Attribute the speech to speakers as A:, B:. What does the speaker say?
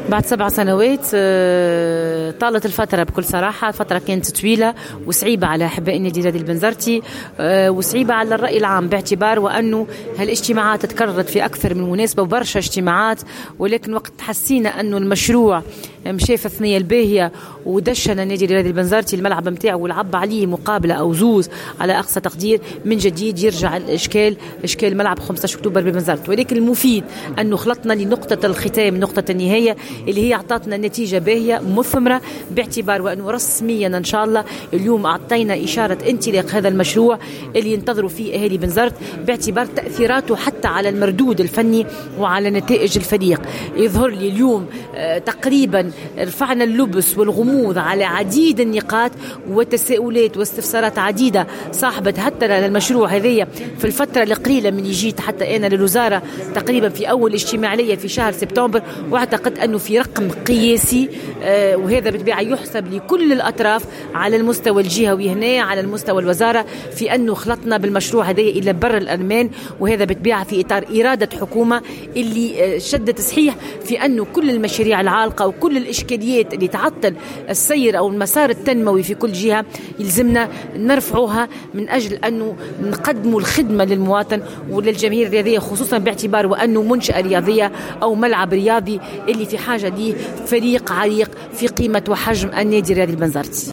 A: بعد 7 سنوات طالت الفترة بكل صراحة. الفترة كانت طويلة وصعيبة على أحباء النادي الرياضي البنزرتي، وصعيبة على الرأي العام، باعتبار وأنه هالاجتماعات تكررت في أكثر من مناسبة وبرشا اجتماعات، ولكن وقت حسينا أنه المشروع مشى في الثنية الباهية ودشنا النادي الرياضي البنزرتي الملعب متاعه ولعب عليه مقابلة أو زوز على أقصى تقدير، من جديد يرجع الإشكال إشكال ملعب 15 أكتوبر بالبنزرت. ولكن المفيد أنه خلطنا لنقطة الختام، نقطة النهاية اللي هي أعطتنا نتيجة باهية مثمرة، باعتبار وأنه رسميا إن شاء الله اليوم أعطينا إشارة انطلاق هذا المشروع اللي ينتظروا فيه أهالي بنزرت، باعتبار تأثيراته حتى على المردود الفني وعلى نتائج الفريق. يظهر لي اليوم تقريبا رفعنا اللبس والغموض على عديد النقاط وتساؤلات واستفسارات عديدة صاحبت حتى المشروع هذية في الفترة القليلة من جيت حتى أنا للوزارة تقريبا في أول اجتماع لي في شهر سبتمبر، واعتقد أنه في رقم قياسي، وهذا بالطبيعة يحسب لكل الأطراف على المستوى الجهوي هنا على المستوى الوزارة في أنه خلطنا بالمشروع هذا إلى بر الأمان، وهذا بالطبيعة في إطار إرادة حكومة اللي شدت صحيح في أنه كل المشاريع العالقة وكل الإشكاليات اللي تعطل السير أو المسار التنموي في كل جهة يلزمنا نرفعوها من أجل أنه نقدموا الخدمة للمواطن وللجماهير الرياضية، خصوصا باعتبار وأنه منشأة رياضية أو ملعب رياضي اللي في حاجة ليه فريق عريق في قيمة وحجم النادي الرياضي البنزرتي.